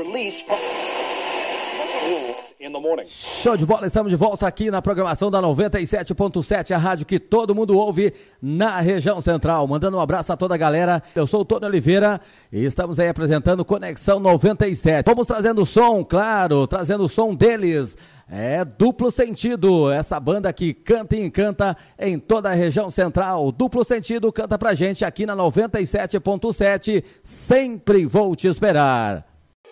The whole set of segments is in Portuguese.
release from in the morning. Show de bola, estamos de volta aqui na programação da 97.7, a rádio que todo mundo ouve na região central. Mandando um abraço a toda a galera. Eu sou o Tony Oliveira e estamos aí apresentando Conexão 97. Vamos trazendo o som, claro, trazendo o som deles. É Duplo Sentido, essa banda que canta e encanta em toda a região central. Duplo Sentido canta pra gente aqui na 97.7, Sempre Vou Te Esperar.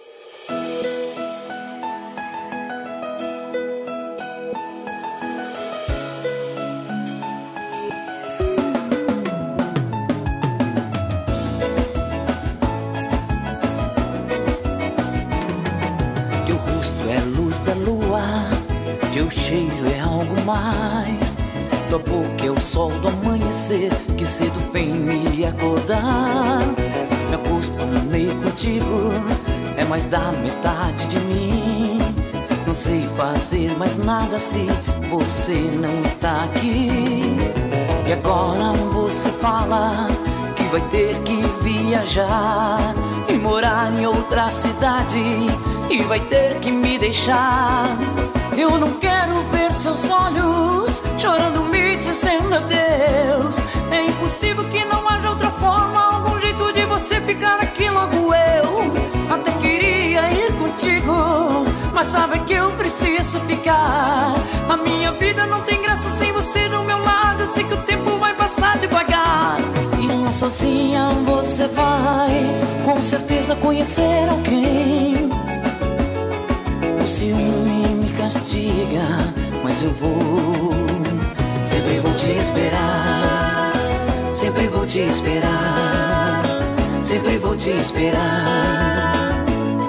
Teu rosto é luz da lua, teu cheiro é algo mais. Tua boca é o sol do amanhecer que cedo vem me acordar. Me acostumei contigo, é mais da metade de mim. Não sei fazer mais nada se você não está aqui. E agora você fala que vai ter que viajar e morar em outra cidade e vai ter que me deixar. Eu não quero ver seus olhos chorando, me dizendo adeus. É impossível que não haja outra forma, algum jeito de você ficar aqui logo eu. Até queria ir contigo, mas sabe que eu preciso ficar. A minha vida não tem graça sem você do meu lado. Eu sei que o tempo vai passar devagar. E lá sozinha você vai com certeza conhecer alguém. O ciúme me castiga, mas eu vou. Sempre vou te esperar. Sempre vou te esperar. Sempre vou te esperar.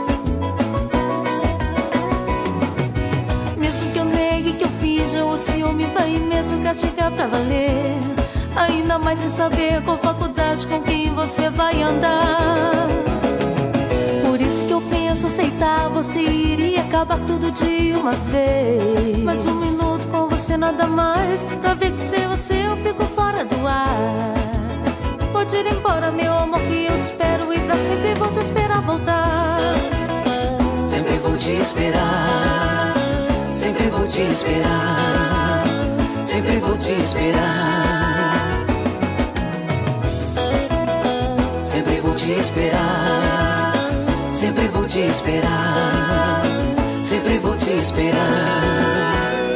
Mesmo que eu negue que eu finja, o ciúme vai mesmo castigar pra valer. Ainda mais sem saber qual faculdade com quem você vai andar. Por isso que eu penso aceitar você ir e acabar tudo de uma vez. Mas um minuto com você nada mais, pra ver que sem você eu fico fora do ar. Pode ir embora meu amor que eu te espero e pra sempre vou te esperar voltar. Sempre vou te esperar. Sempre vou te esperar. Sempre vou te esperar. Sempre vou te esperar. Sempre vou te esperar. Sempre vou te esperar.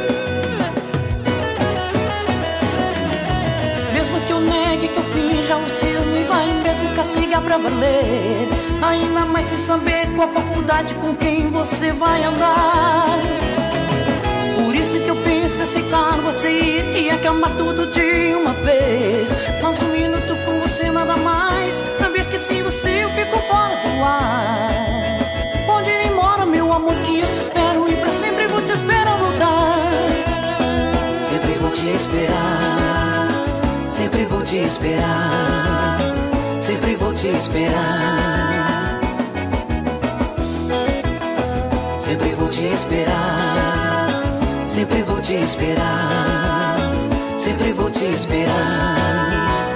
Mesmo que eu negue, que eu finja, o ciúme vai mesmo castigar pra valer. Ainda mais sem saber qual faculdade com quem você vai andar. Por isso que eu penso em aceitar você ir e acabar tudo de uma vez. Mas um minuto com você nada mais, pra ver que sem você eu fico fora do ar. Pode ir embora meu amor que eu te espero e pra sempre vou te esperar voltar. Sempre vou te esperar. Sempre vou te esperar. Sempre vou te esperar. Sempre vou te esperar. Sempre vou te esperar. Sempre vou te esperar.